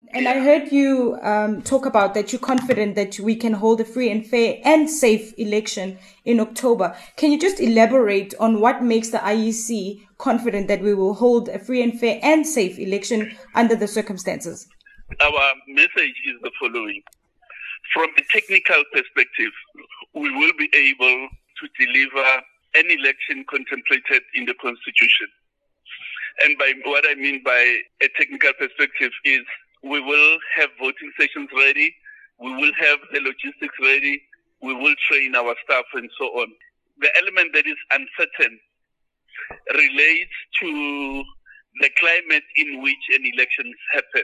And I heard you talk about that you're confident that we can hold a free and fair and safe election in October. Can you just elaborate on what makes the IEC confident that we will hold a free and fair and safe election under the circumstances? Our message is the following. From a technical perspective, we will be able to deliver an election contemplated in the Constitution. And by what I mean by a technical perspective is we will have voting stations ready, we will have the logistics ready, we will train our staff and so on. The element that is uncertain relates to the climate in which an election happens.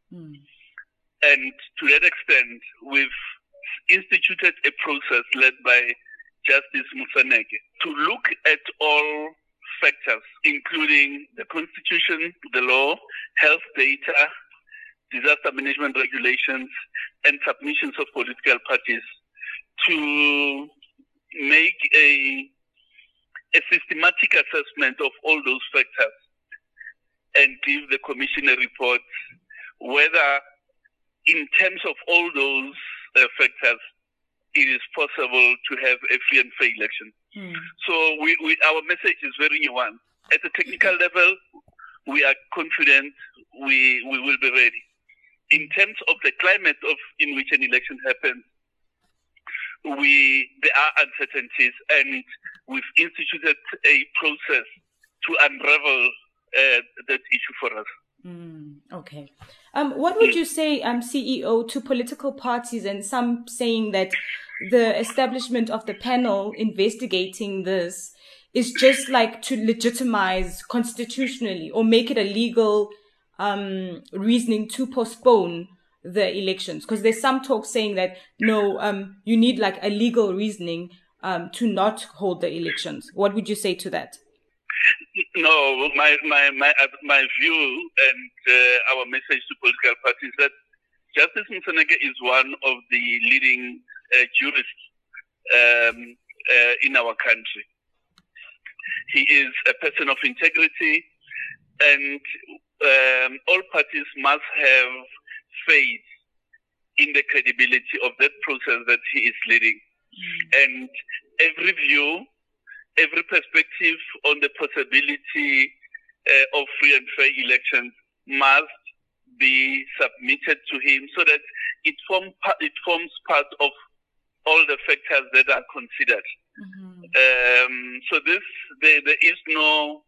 And to that extent, we've instituted a process led by Justice Moseneke to look at all factors, including the Constitution, the law, health data, disaster management regulations, and submissions of political parties to make a systematic assessment of all those factors and give the Commission a report whether in terms of all those factors it is possible to have a free and fair election. So our message is very nuanced. At the technical level, we are confident we will be ready. In terms of the climate in which an election happens, there are uncertainties, and we've instituted a process to unravel that issue for us. Okay. What would you say, CEO, to political parties and some saying that the establishment of the panel investigating this is just like to legitimize constitutionally or make it a legal reasoning to postpone the elections? Because there's some talk saying that, no, you need like a legal reasoning to not hold the elections. What would you say to that? No, my view and our message to political parties is that Justice Moseneke is one of the leading jurists in our country. He is a person of integrity, and all parties must have faith in the credibility of that process that he is leading. And every view, every perspective on the possibility of free and fair elections must be submitted to him so that it forms part of all the factors that are considered. So there is no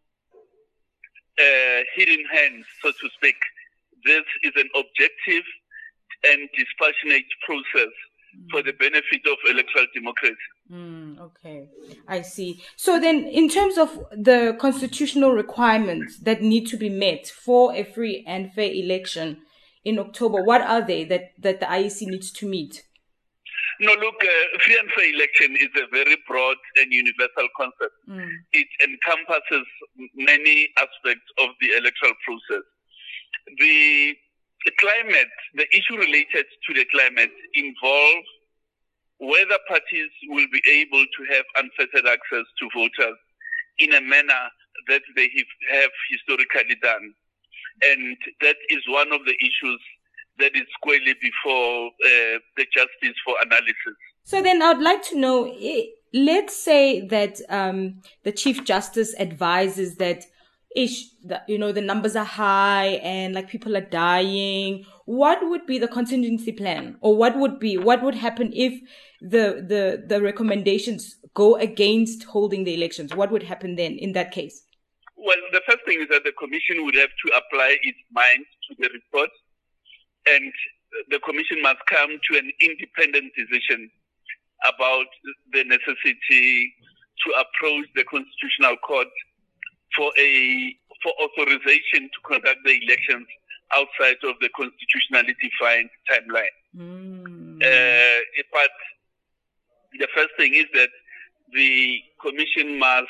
hidden hand, so to speak. This is an objective and dispassionate process for the benefit of electoral democracy. Okay, I see. So then, in terms of the constitutional requirements that need to be met for a free and fair election in October, what are they that the IEC needs to meet? No, look, free and fair election is a very broad and universal concept. It encompasses many aspects of the electoral process. The climate, the issue related to the climate involves whether parties will be able to have unfettered access to voters in a manner that they have historically done. And that is one of the issues that is squarely before the justice for analysis. So then I'd like to know, let's say that the Chief Justice advises that the numbers are high and like people are dying. What would be the contingency plan, or what would happen if the recommendations go against holding the elections? What would happen then in that case? Well, the first thing is that the Commission would have to apply its mind to the report, and the Commission must come to an independent decision about the necessity to approach the Constitutional Court for authorization to conduct the elections outside of the constitutionally defined timeline. But the first thing is that the Commission must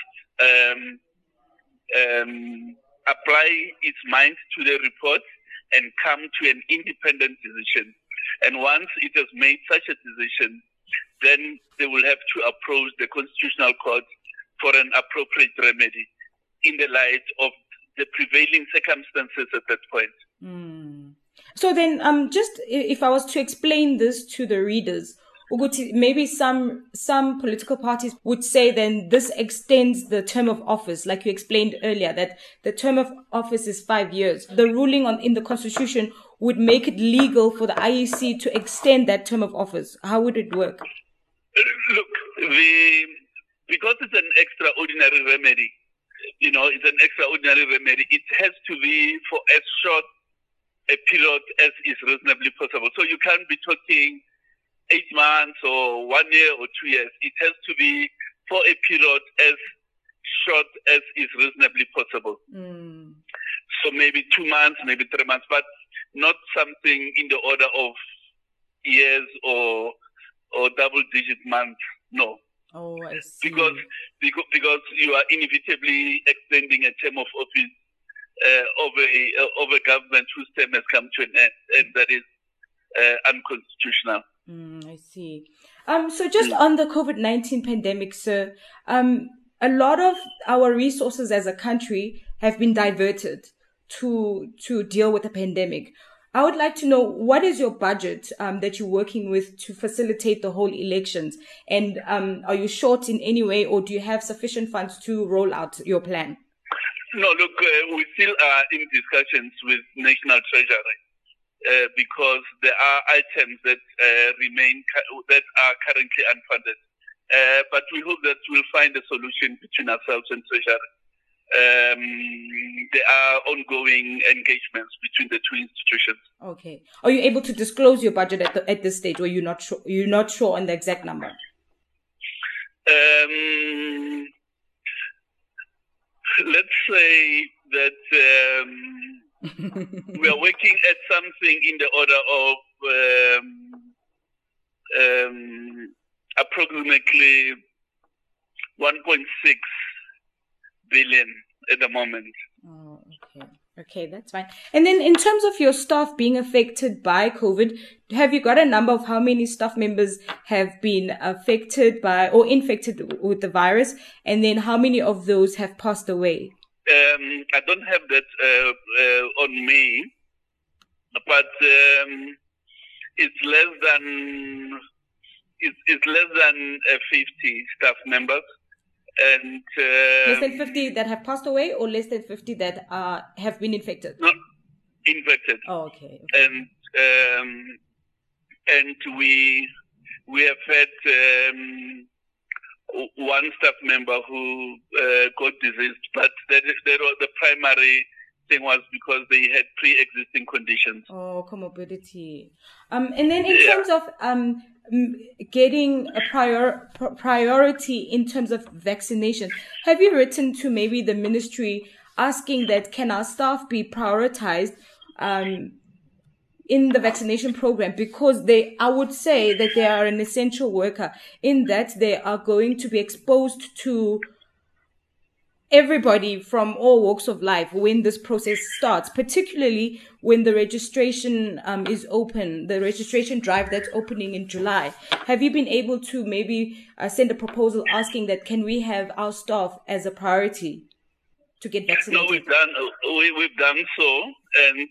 apply its mind to the report and come to an independent decision. And once it has made such a decision, then they will have to approach the Constitutional Court for an appropriate remedy in the light of the prevailing circumstances at that point. So then, just if I was to explain this to the readers, maybe some political parties would say then this extends the term of office, like you explained earlier, that the term of office is 5 years. The ruling in the constitution would make it legal for the IEC to extend that term of office. How would it work? Look, because it's an extraordinary remedy, it's an extraordinary remedy. It has to be for as short a period as is reasonably possible. So you can't be talking 8 months or 1 year or 2 years. It has to be for a period as short as is reasonably possible. So maybe 2 months, maybe 3 months, but not something in the order of years or double-digit months. No. Oh, I see. Because you are inevitably extending a term of office of a government whose term has come to an end, and that is unconstitutional. I see. So just on the COVID-19 pandemic, sir, a lot of our resources as a country have been diverted to deal with the pandemic. I would like to know, what is your budget that you're working with to facilitate the whole elections? And are you short in any way, or do you have sufficient funds to roll out your plan? No, look, we still are in discussions with National Treasury because there are items that that are currently unfunded. But we hope that we'll find a solution between ourselves and Treasury. There are ongoing engagements between the two institutions. Okay. Are you able to disclose your budget at this stage, or you're not sure? You're not sure on the exact number? Let's say that we are working at something in the order of approximately 1.6 billion at the moment. Oh, okay. Okay, that's fine. And then in terms of your staff being affected by COVID, have you got a number of how many staff members have been affected by or infected with the virus? And then how many of those have passed away? I don't have that on me, but it's less than 50 staff members. And less than 50 that have passed away, or less than 50 that have been infected? Not infected. Oh, okay. And we have had one staff member who got diseased, but that was the primary thing was because they had pre-existing conditions. Oh, comorbidity. And then in terms of getting a priority in terms of vaccination, have you written to maybe the ministry asking that can our staff be prioritized in the vaccination program, because I would say that they are an essential worker in that they are going to be exposed to everybody from all walks of life when this process starts, particularly when the registration is open, the registration drive that's opening in July. Have you been able to maybe send a proposal asking that can we have our staff as a priority to get vaccinated? No, we've done so, and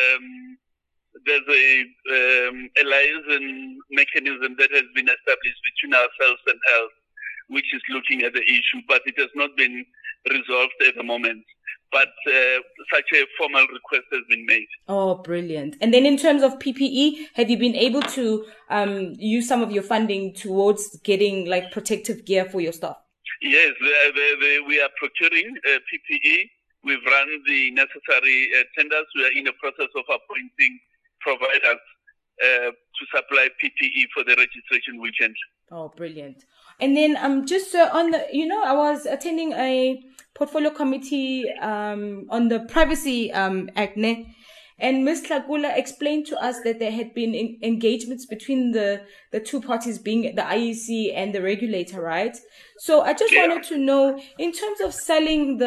there's a liaison mechanism that has been established between ourselves and health, which is looking at the issue, but it has not been resolved at the moment. But such a formal request has been made. Oh, brilliant. And then in terms of PPE, have you been able to use some of your funding towards getting like protective gear for your staff? Yes, we are procuring PPE. We've run the necessary tenders. We are in the process of appointing providers to supply PPE for the registration weekend. Oh, brilliant. And then just on the, I was attending a portfolio committee on the Privacy Act, and Ms. Tlakula explained to us that there had been engagements between the two parties, being the IEC and the regulator, right? So I just wanted to know, in terms of selling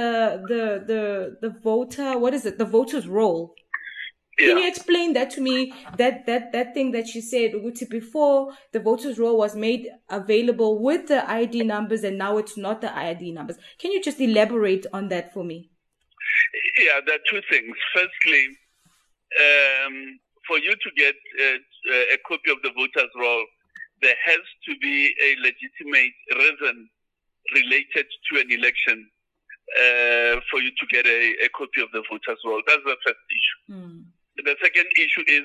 the voter, what is it, the voter's roll? Can you explain that to me, that thing that you said, before the voters' roll was made available with the ID numbers and now it's not the ID numbers? Can you just elaborate on that for me? Yeah, there are two things. Firstly, for you to get a copy of the voters' roll, there has to be a legitimate reason related to an election for you to get a copy of the voters' roll. That's the first issue. The second issue is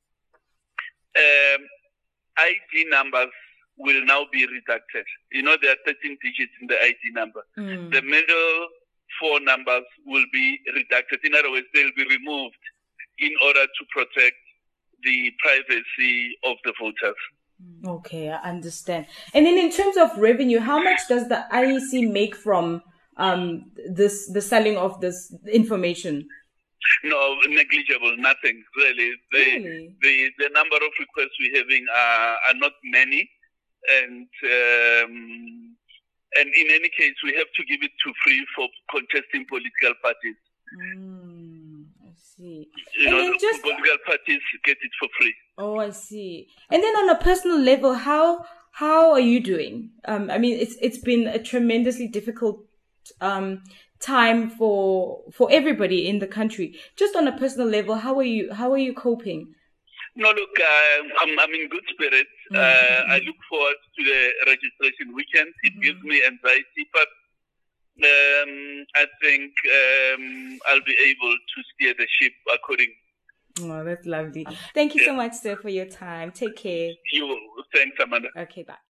ID numbers will now be redacted. You know, there are 13 digits in the ID number. The middle 4 numbers will be redacted. In other words, they'll be removed in order to protect the privacy of the voters. Okay, I understand. And then in terms of revenue, how much does the IEC make from the selling of this information? No, negligible, nothing really. The number of requests we're having are not many, and in any case, we have to give it to free for contesting political parties. I see. You know, political parties get it for free. Oh, I see. And then on a personal level, how are you doing? I mean, it's been a tremendously difficult time for everybody in the country. Just on a personal level, how are you coping? No, look, I'm in good spirits. I look forward to the registration weekend. It gives me anxiety, but I think I'll be able to steer the ship accordingly. Oh, that's lovely. Thank you so much, sir, for your time. Take care. Thanks, Amanda. Okay, bye.